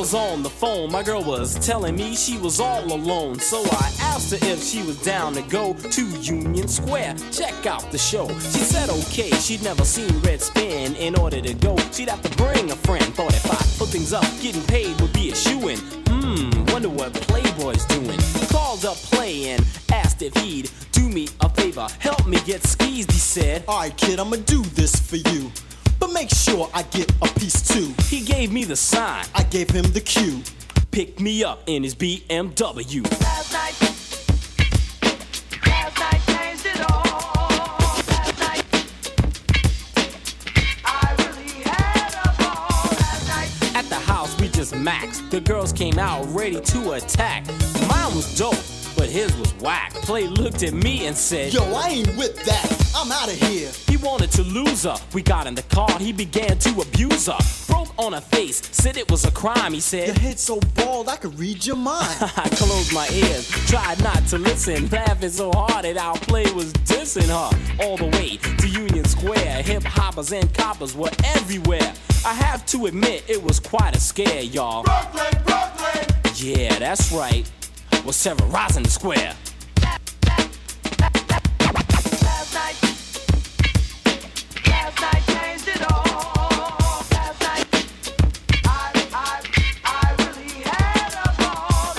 was on the phone, my girl was telling me she was all alone. So I asked her if she was down to go to Union Square, check out the show. She said okay, she'd never seen Red Spin. In order to go, she'd have to bring a friend. Thought if I put things up, getting paid would be a shoo-in. Wonder what Playboy's doing. Called up Play and asked if he'd do me a favor, help me get skeezed, he said. Alright kid, I'ma do this for you, but make sure I get a piece too. He gave me the sign, I gave him the cue. Picked me up in his BMW. Last night changed it all. Last night, I really had a ball. Last night. At the house we just maxed. The girls came out ready to attack. Mine was dope, but his was whack. Play looked at me and said, Yo, I ain't with that, I'm outta here. He wanted to lose her. We got in the car, he began to abuse her. Broke on her face, said it was a crime, he said. Your head so bald I could read your mind. I closed my ears, tried not to listen, laughing so hard that our Play was dissing her. All the way to Union Square, hip hoppers and coppers were everywhere. I have to admit, it was quite a scare, y'all. Brooklyn, Brooklyn. Yeah, that's right. Was terrorizing the square. Last night changed it all. Last night, I really had a ball.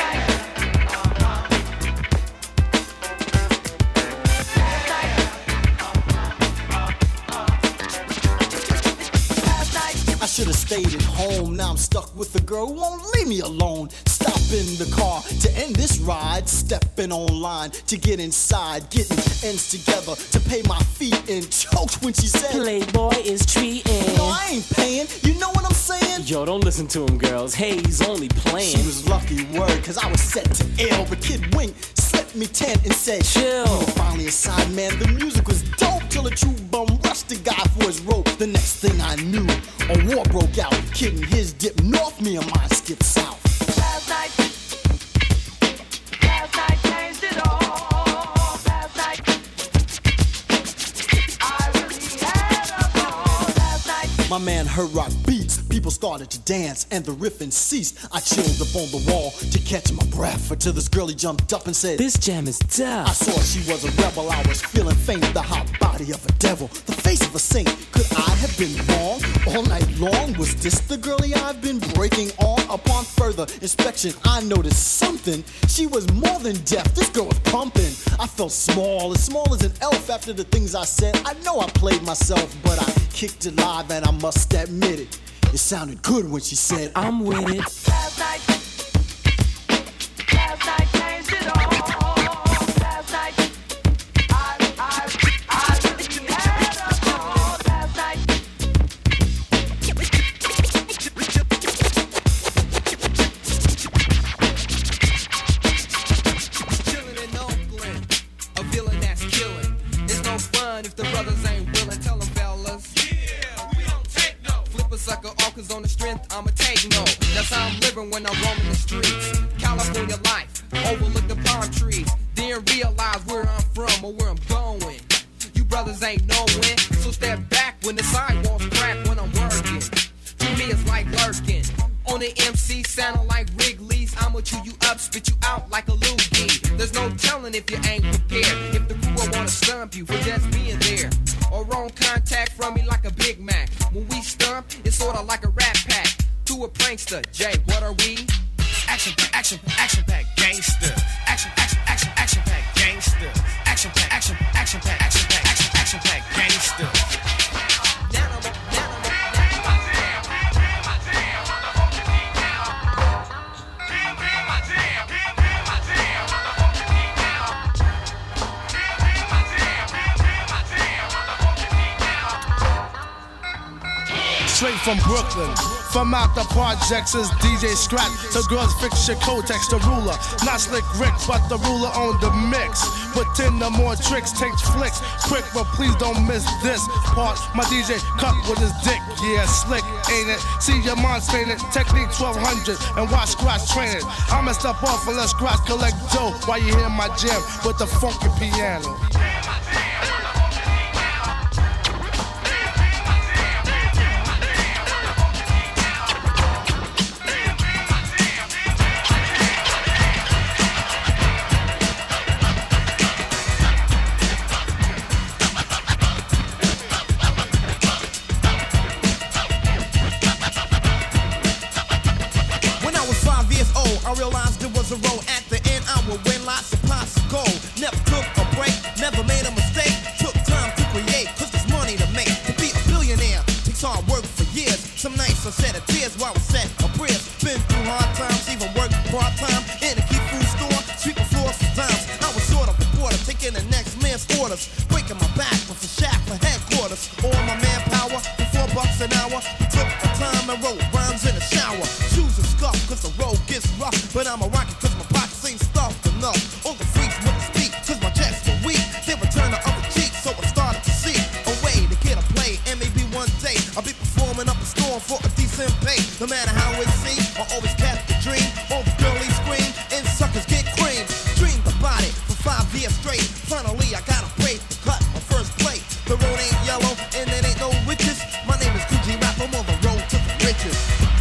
Last night, I should've stayed at home, now I'm stuck with a girl who won't leave me alone. Stop in the car to end this ride, stepping online to get inside, getting ends together to pay my feet and choked when she said, Playboy is treating. No, I ain't paying, you know what I'm saying? Yo, don't listen to him, girls. Hey, he's only playing. She was lucky, word, cause I was set to ill, but Kid Wink slipped me 10 and said, Chill. We were finally inside, man, the music was dope till a true bum rushed the guy for his rope. The next thing I knew, a war broke out. Kid and his dipped north, me and mine skipped south. last night changed it all. Last night, I really had a ball. Last night. My man heard rock beats, people started to dance, and the riffing ceased. I chilled up on the wall to catch my breath until this girlie jumped up and said, This jam is I tough. saw she was a rebel, I was feeling faint. The hot body of a devil, the face of a saint. Could I have been wrong all night long? Was this the girlie I've been breaking on? Upon further inspection, I noticed something. She was more than deaf, this girl was pumping. I felt small as an elf after the things I said. I know I played myself, but I kicked it live and I must admit it. It sounded good when she said, I'm with it. Last night changed it all. Last night, I really had a ball. Last night, Chillin' in Oakland, a villain that's killing. It's no fun if the brothers ain't willing. Tell them fellas. Yeah, we don't take no. Flip a sucker off, cause on the strength I'ma take no. That's how I'm living when I'm roaming the streets. California life, overlook the palm trees. Then realize where I'm from or where I'm going. You brothers ain't knowing, so step back when the sidewalks crack when I'm working. To me it's like lurking. On the MC sounding like Wrigley's. I'ma chew you up, spit you out like a loogie. There's no telling if you ain't prepared. If the crew will wanna stump you for just being there. Or wrong contact from me like a Big Mac. When we stump, it's sorta like a rap pack. To a prankster, Jay, what are we? Action pack, action pack, action pack, gangster. Action, action, action, action pack, gangster. Action pack, action, action pack, action pack, action pack, gangster. Straight from Brooklyn, from out the projects is DJ Scratch. So girls fix your Kotex, the ruler. Not Slick Rick, but the ruler on the mix. Put 10 or more tricks, takes flicks. Quick, but please don't miss this part. My DJ cut with his dick, yeah, slick, ain't it? See your mind it, technique 1200, and watch Scratch train it. I'ma step off and let Scratch collect dough while you hear my jam with the funky piano. I shed a tears while I said a prayer. Been through hard times, even worked part-time in a key food store, sweeping floors for dimes. I was sort of a reporter, taking the next man's orders, breaking my back with a shaft for headquarters. All my manpower for $4 an hour. Took the time and wrote rhymes in the shower. Shoes are scuffed cause the road gets rough, but I'm a rocket cause my pockets ain't stuffed enough. All the freaks wouldn't speak cause my checks were weak. They would turn the other cheek, so I started to see a way to get a play. And maybe one day I'll be performing up a storm for a decent pay. No matter how it seems, I always catch the dream. All the girlies scream and suckers get cream. Dreamed about it for 5 years straight. Finally I got a break to cut my first plate. The road ain't yellow and it ain't no witches. My name is Coogee Rap, I'm on the road to the riches.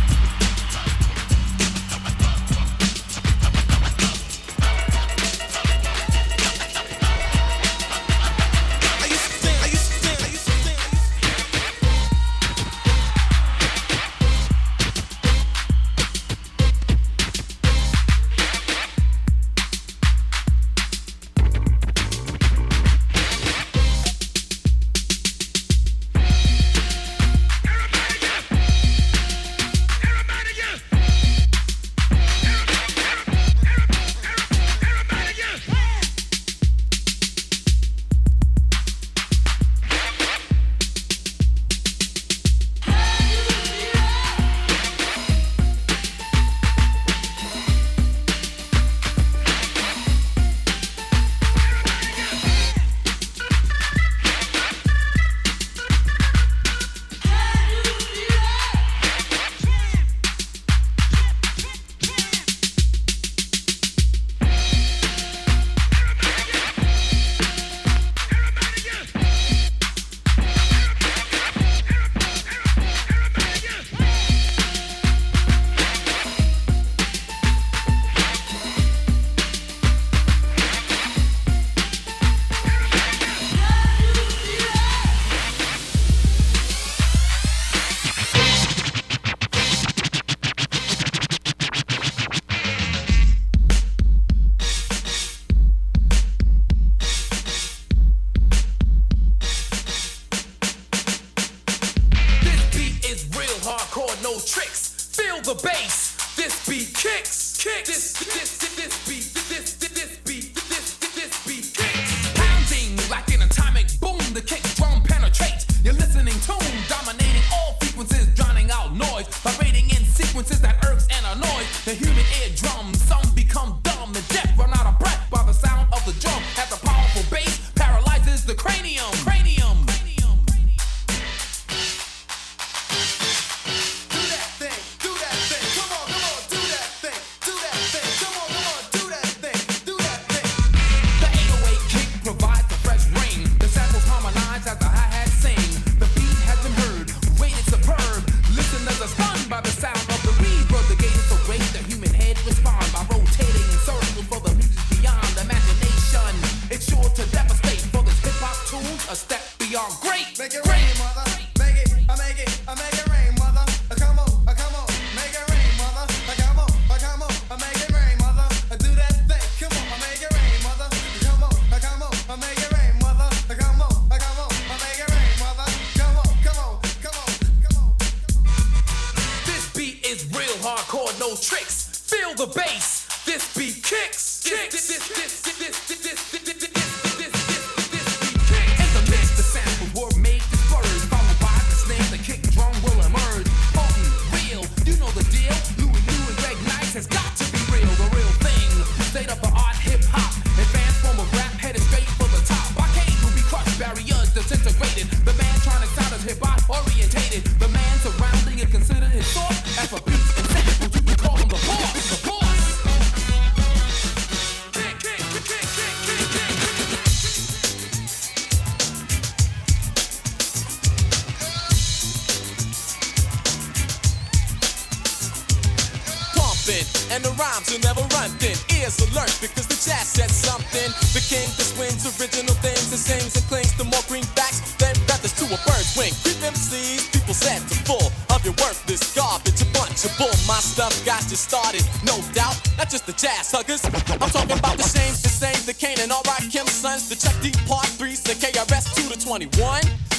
and the rhymes will never run thin. Ears alert because the jazz said something. The king that swings original things and sings and clings to more greenbacks than feathers to a bird's wing. Creep MCs, people said to full of your worthless garbage, a bunch of bull. My stuff got you started, no doubt. Not just the jazz huggers. I'm talking about the same, the Kane and all right, Kim sons, the Chuck D Part 3s, the KRS 2 to 21.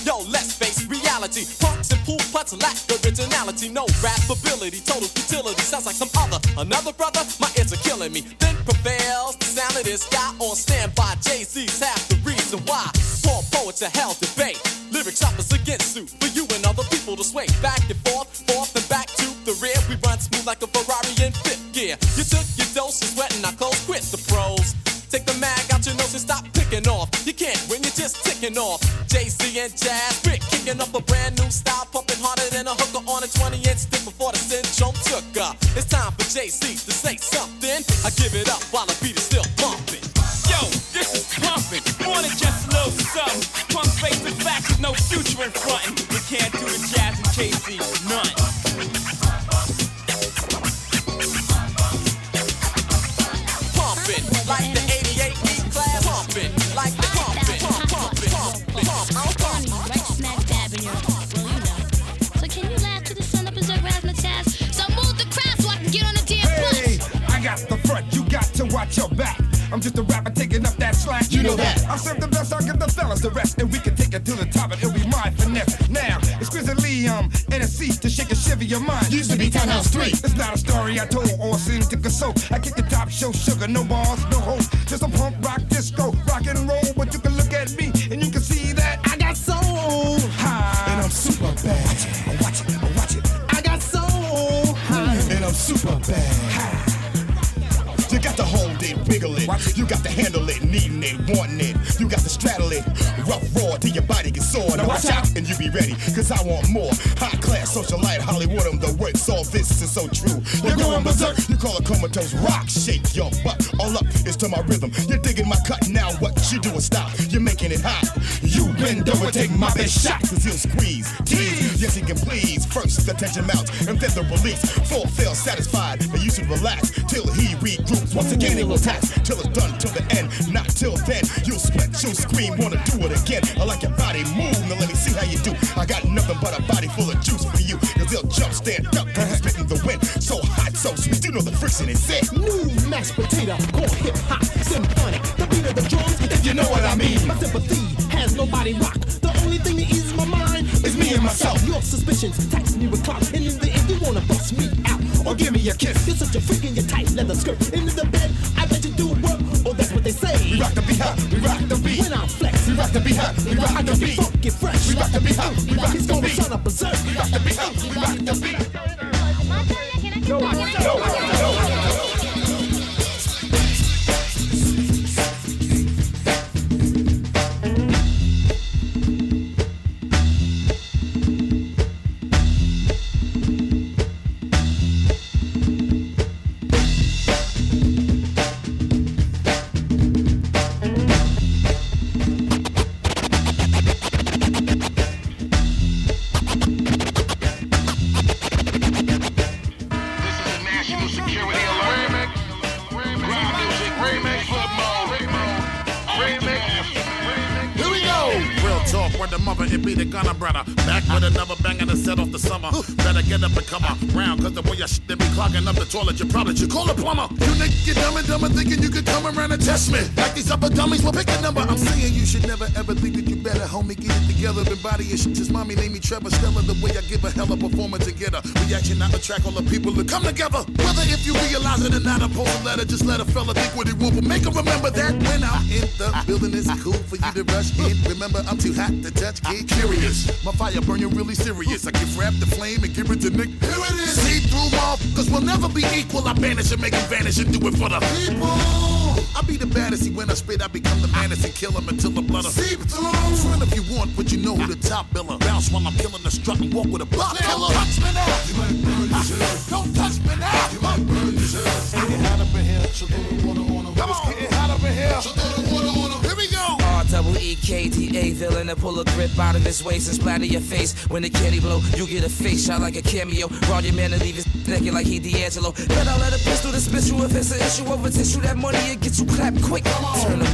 Yo, let's face reality. Punks and pool putts lack originality. No rap ability, total futility. Sounds like another brother. My ears are killing me. Then prevails the sound of this guy on standby. Jay-Z's half the reason why. Poor poets are hell debate. Lyrics opposite against suit for you and other people to sway back and forth and back to the rear. We run smooth like a Ferrari in fifth gear. You took your dose, you're sweating our clothes. Quit the pros. Take the mag out your nose and stop picking off. You can't win, you're just ticking off. Jay-Z and Jazz, Rick kicking up a brand new style, pumping harder than a hooker on a 20-inch stick before the syndrome took her. It's time for Jay-Z to say something. I give it up while the beat is still pumping. Yo, this is pumping. More than just a little something. Punk face the facts with no future in frontin'. We can't do the Jazz and Jay-Z, none. Pumping like the 88 E-class. Pumping like the pumping. Right smack dab in your heart. Well, you know. So can you laugh to the sun up as a razzmatazz? So move the crowd so I can get on the damn bus. Hey, I got the front. You got to watch your back. I'm just a rapper taking up that slack. You know that. I serve the best, I'll give the fellas the rest. And we can take it to the top and it'll be my finesse. Now, exquisitely, NSC to shake and shiver your mind. Used to be Townhouse 3. It's not a story I told or sing to console. I kick the top, show sugar, no bars, no hoes. Just a punk rock disco, rock and roll. But you can look at me and you can see that I got soul high. And I'm super bad. Watch it. I got soul high. And I'm super bad. You got to hold it, wiggle it. You got to handle it, needing it, wanting it. You got to straddle it, rough raw till your body gets sore. Now watch out and you be ready, cause I want more. High class, socialite, Hollywood, the works. All this is so true. You're going berserk. You call a comatose rock, shake your butt. All up is to my rhythm. You're digging my cut, now what you do is stop. You're making it hot. You bend over, take my best shot. Cause he'll squeeze, tease, yes he can please. First the tension mounts, and then the release. Fulfill, satisfied, but you should relax till he regroups. Once again it will tax, till it's done, till the end. Not till then, you'll split, you'll scream, wanna do it again. I like your body, move, now let me see how you do. I got nothing but a body full of juice for you. Cause they'll jump, stand up, cause it's spitting the wind. So hot, so sweet, you know the friction is it. New mashed potato, core hip hop, symphonic. The beat of the drums, if you know what I mean. My sympathy has nobody rock. The only thing that eases my mind is me and myself. Your suspicions tax me with clocks. And in the end, you wanna bust me out or give me a kiss. You're such a freak in your tight leather skirt. Into the bed, I bet you do work. Oh, that's what they say. We rock the beat hot, we rock the beat. When I flex, we rock the beat hot, we rock the beat. Funky fresh, we rock the beat hot, we rock the beat. He's gonna son up berserk. We rock the beat hot, we rock the beat. Toilet, you probably should call a plumber. You niggas get dumb and dumber thinking you could come around and test me. Like these upper dummies will pick a number. I'm saying you should never ever think that you better, homie. Get it together and body issues. Just mommy name me Trevor Stella. The way I give a hell of performance and get a reaction, not attract all the people that come together. Whether if you realize it or not, I post a letter. Just let a fella think what he will. But make him remember that when I'm in the building, it's cool for you to rush in. Remember, I'm too hot to touch. Get curious. My fire burning really serious. I give rap the flame and give it to Nick. Here it is. See through motherfuckers will never be equal. I banish and make him vanish and do it for the people. I be the baddest. See, when I spit, I become the maddest and kill him until the blood seep through. Friend if you want, but you know who the top biller. Bounce while I'm killing the strut and walk with a block killer. Don't touch me now. You might burn yourself. Don't touch me now. You might burn yourself. Get hot up in here. So throw the water on him. Come on. Get hot up in here. So throw the water on him. Here we go. R-double-E-K-D-A villain and pull a grip out of his waist and splatter your face. When the candy blow, you get a face shot like a cameo. Raw your man to leave his naked like he D'Angelo. But I'll let a pistol dismiss you if it's an issue over tissue. That money, it gets you clapped quick. Turn the wind.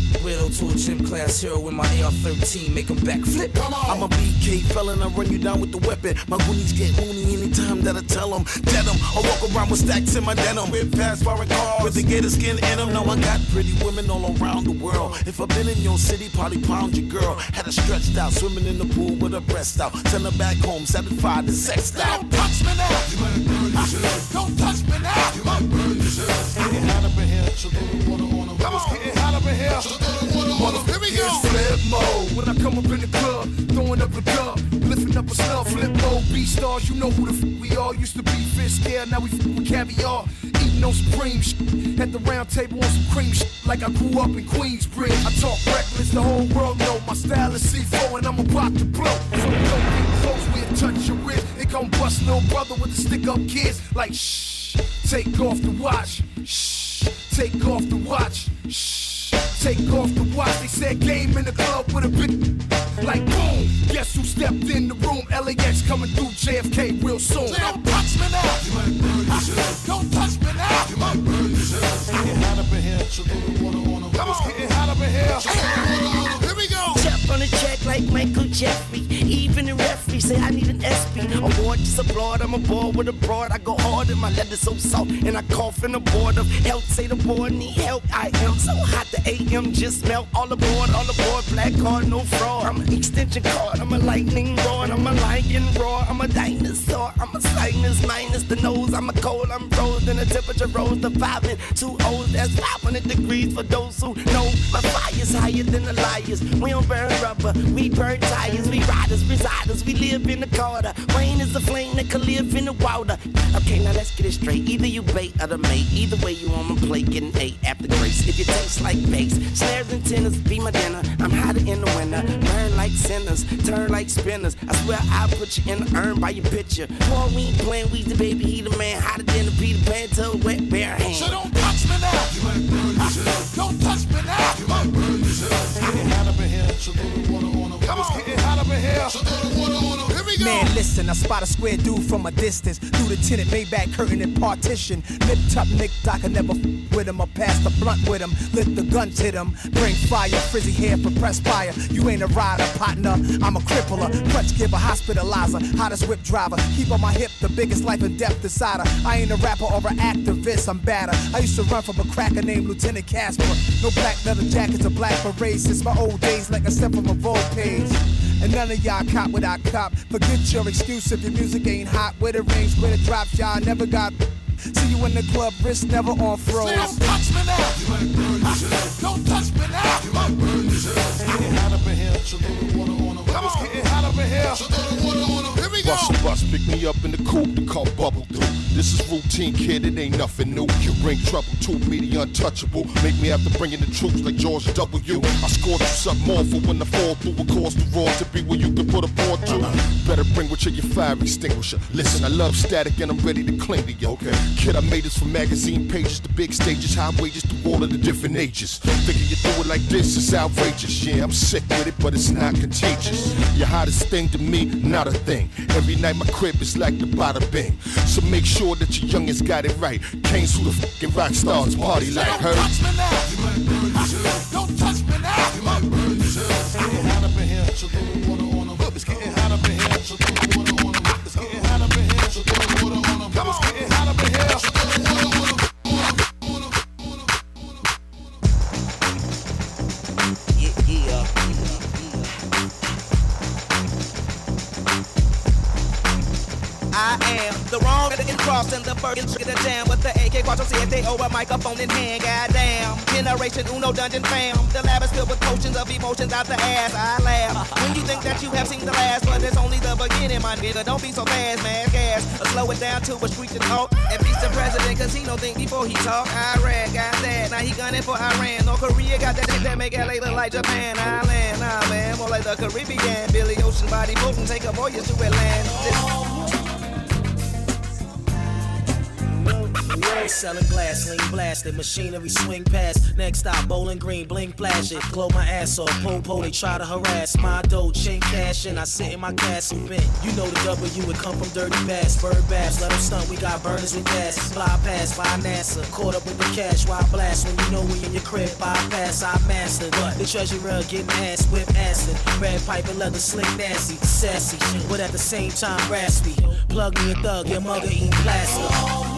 widow to a gym class hero with my AR-13, make him backflip. I'm a BK felon, I run you down with the weapon. My goonies get moony anytime that I tell them. Dead them, I walk around with stacks in my denim. With fast foreign cars, with the gator skin in them. No, I got pretty women all around the world. If I've been in your city, party pound your girl. Had her stretched out, swimming in the pool with her breast out. Send her back home, satisfied and sexed out. Don't touch me now, you might burn yourself. Don't touch me now, you might burn yourself. Getting hot up in here, so throw the water on them. It's getting hot up in here, so throw the water on them. Here we go. Flip mode. When I come up in the club, throwing up a dub, lifting up a snub. Flip mode, B-stars, you know who the we are. Used to be fish scale, now we with caviar. Eating on Supreme shit. At the round table on some cream shit. Like I grew up in Queensbridge. I talk reckless, the whole world know. My style is C4 and I'm about to blow. So don't get close, we'll touch your wrist. It gon' bust little brother with the stick up kids. Like shh, take off the watch. Shh, take off the watch. Shh, take off the watch. They said game in the club with a big like boom. Guess who stepped in the room? LAX coming through JFK real soon. So don't touch me now, you might burn yourself. Don't touch me now, you might burn yourself. It's getting hot up in here, so throw the water on them. It's getting hot up in here, so throw the water on them. Here we go. Jump on the check like Michael Jeffrey. Even the referee say I need an SP. Award just applaud, I'm aboard with a broad. I go hard and my leather so soft. And I cough in the board of health. Say the boy need help. I am so hot the AM just melt. All aboard, black card, no fraud. I'm an extension cord, I'm a lightning rod. I'm a lion roar, I'm a dinosaur. I'm a sinus minus the nose. I'm a cold, I'm frozen. The temperature rose to 5 and 2 O's. That's 500 degrees for those who know. My fire's higher than the liars. We don't burn rubber, we burn tires. We riders, residers, we live in the Carter. Rain is a flame that can live in the water. Okay, now let's get it straight. Either you bait or the mate. Either way you on my plate, getting ate after grace. If you taste like bass, snares and tenors, be my dinner. I'm hotter in the winter, burn like sinners, turn like spinners. I swear I'll put you in the urn by your picture. Boy, we ain't playing, we's the baby, he the man. Hotter than a Peter Pan, toe wet, bare hand. So don't touch me now, you might burn yourself. Don't touch me now, you might burn yourself. It's getting hot up in here, so throw the water on them. It's getting hot up in here, so throw the water on them. Here we go. Man, listen, I spot a square dude from a distance. Through the tinted Maybach curtain and partition. Nipped up Nick Doc, I never with him. I pass the blunt with him, lit the guns hit him. Bring fire, frizzy hair for press fire. You ain't a rider, partner, I'm a crippler. Crutch giver, hospitalizer, hottest whip driver. Keep on my hip, the biggest life and death decider. I ain't a rapper or an activist, I'm badder. I used to run from a cracker named Lieutenant Casper. No black leather jackets or black berets since my old days, like a step from a Vogue page. And none of y'all cop what I cop. Forget your excuse if your music ain't hot. Where the range, where the drops, y'all never got. See you in the club, wrist never on froze. Don't touch me now, you might burn yourself. Don't touch me now, you might burn yourself. It's getting hot up in here, so throw the water on them. It's getting hot up in here, so throw the water on them. Here we go. Russell Bus, pick me up in the coupe, the car bubble through. This is routine, kid, it ain't nothing new. You bring trouble to me, the untouchable. Make me have to bring in the troops like George W. I scored you something awful when I fall through. It caused the raw to be where you can put a board through. Better bring with you your fire extinguisher. Listen, I love static and I'm ready to cling to you. Okay. Kid, I made this from magazine pages to big stages, high wages to all of the different ages. Thinking you do it like this is outrageous. Yeah, I'm sick with it, but it's not contagious. Your hottest thing to me, not a thing. Every night my crib is like the bada bing. So make sure that your youngest got it right. Canes who the fucking rock stars party like her. Don't touch me now, you might burn yourself. Don't touch me now, you might burn yourself. It's getting hot up in here, so throw the water on them. It's getting hot up in here, so throw the water on them. It's getting hot up in here, so throw the water on them. It's getting hot up in here, so throw the water on them. I am the wrong at the cross and the first get a jam with the AK Quattro CFD over microphone in hand. Goddamn, Generation Uno Dungeon fam. The lab is filled with potions of emotions out the ass. I laugh when you think that you have seen the last, but it's only the beginning, my nigga. Don't be so fast, man. Gas, slow it down to a screeching halt. And beats the president, cause he don't think before he talk. Iraq got that, now he gunning for Iran. North Korea got that shit that make LA look like Japan. Island, nah man, more like the Caribbean. Billy Ocean body floating, take a voyage to Atlantis. yo. Selling glass, lean blasted, machinery swing past. Next stop, Bowling Green, blink flash it. Glow my ass off, po, they try to harass. My dough, chink cash in, I sit in my castle bent. You know the W, it come from dirty bass. Bird baths, let them stunt, we got burners with gas. Fly past by NASA, caught up with the cash. Why blast when you know we in your crib? Bypass, I mastered. But the treasurer getting ass whip acid. Red pipe and leather slick nasty, sassy, but at the same time raspy. Plug me a thug, your mother eat plaster.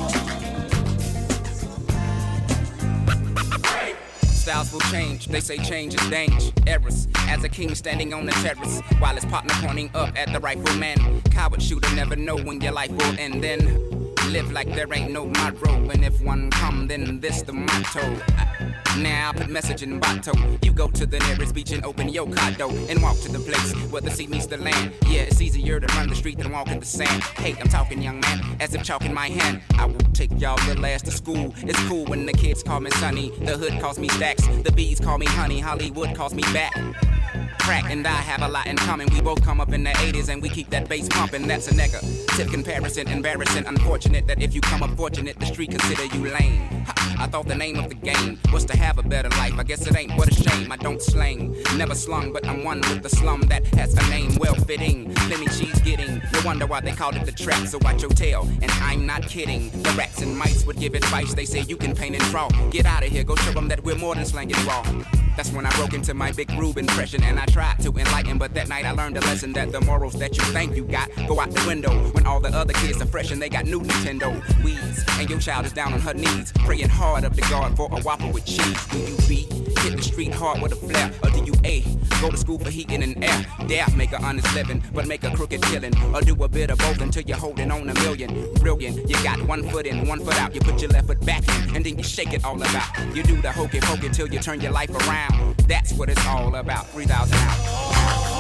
Styles will change, they say change is dangerous. As a king standing on the terrace, while his partner pointing up at the rifleman. Coward shooter never know when your life will end. Then live like there ain't no tomorrow, and if one come, then this the motto. Now I put message in bottle. You go to the nearest beach and open your condo and walk to the place where the sea meets the land. Yeah, it's easier to run the street than walk in the sand. Hey, I'm talking young man, as if chalk in my hand. I will take y'all little ass to school. It's cool when the kids call me Sonny. The hood calls me Stacks. The bees call me Honey. Hollywood calls me Back. Crack and I have a lot in common. We both come up in the 80s and we keep that bass pumping. That's a negative comparison, embarrassing, unfortunate that if you come up fortunate, the street consider you lame. I thought the name of the game was to have a better life. I guess it ain't, what a shame. I don't slang, never slung, but I'm one with the slum that has a name well fitting. Plenty cheese getting, no wonder why they called it the trap. So watch your tail, and I'm not kidding. The rats and mice would give advice. They say you can paint and draw. Get out of here, go show them that we're more than slang and raw. That's when I broke into my big groove impression, and I tried to enlighten, but that night I learned a lesson that the morals that you think you got go out the window when all the other kids are fresh and they got new Nintendo Wii's, and your child is down on her knees praying hard up to God for a Whopper with cheese. Do you B, hit the street hard with a flare, or do you A, go to school for heating and air? Dare make an honest living, but make a crooked killing, or do a bit of both until you're holding on a million. Brilliant, you got 1 foot in, 1 foot out. You put your left foot back in, and then you shake it all about. You do the hokey pokey till you turn your life around. That's what it's all about. 3,000 out.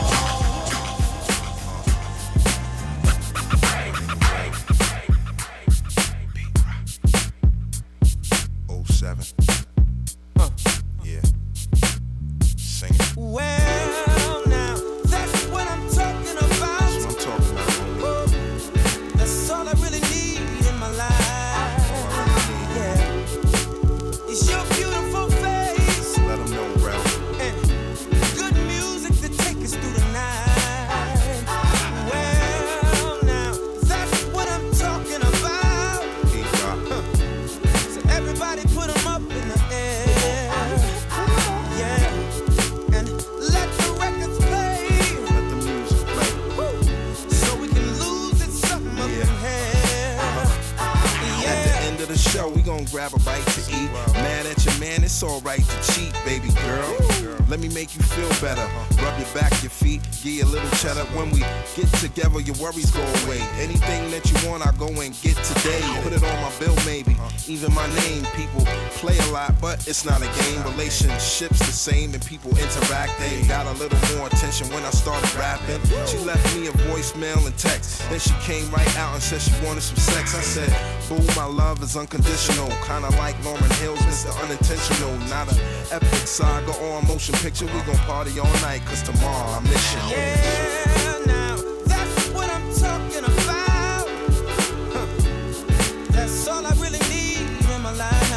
07. Yeah. Sing it. Well, now, that's what I'm talking about. That's what I'm talking about. That's all I really need in my life. Yeah. It's your beautiful face. Let them know, bro. And good music to take us through the night. Well, now, that's what I'm talking about. So everybody put them up in the air. Yeah. And let the records play. Let the music play. So we can lose it, something up in here. Yeah. At the end of the show, we gon' grab a bite to eat. Mad at your man, it's alright to cheat, baby girl. Let me make you feel better. Rub your back, your feet, give you a little cheddar. When we get together, your worries go away. Anything that you want, I go and get today. Put it on my bill, maybe. Even my name, people play a lot, but it's not a game. Relationships the same, and people interact. They got a little more attention when I started rapping. She left me a voicemail and text. Then she came right out and said she wanted some sex. I said, boo, my love is unconditional. Kinda like Lauryn Hill's Mr. Unintentional. Not an epic saga or a motion picture. We gon' party all night, cause tomorrow I miss you. Yeah, now that's what I'm talking about. That's all I really need in my life.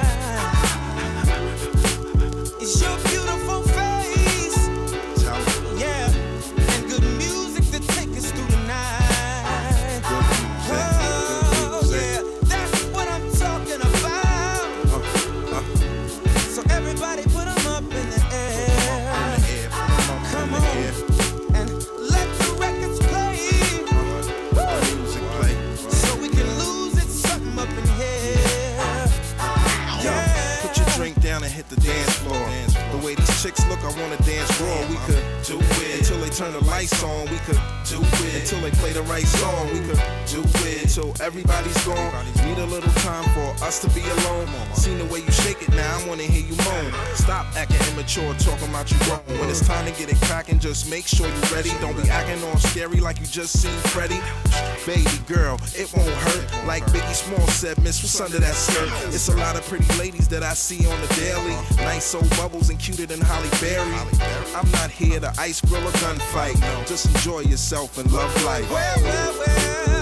It's your beautiful face. Yeah, and good music to take us through the night. Oh, yeah, that's what I'm talking about. So everybody put them up in the air. Come on, and let the records play. Music play. So we can lose it, something up in here. Yo, put your drink down and hit the dance floor. The way these chicks look, I wanna dance raw. We could do it until they turn the lights on. We could do it until they play the right song. We could do it until everybody's gone. Need a little time for us to be alone. Seen the way you shake it now, I wanna hear you moan. Stop acting immature, talking about you wrong. When it's time to get it cracking, just make sure you're ready. Don't be acting all scary like you just seen Freddy. Baby girl, it won't hurt. Like Biggie Small said, miss, what's under that skirt? It's a lot of pretty ladies that I see on the daily. Nice old bubbles and cuter than Holly Berry. I'm not here to ice grill or gunfight. Just enjoy yourself and love life. Well,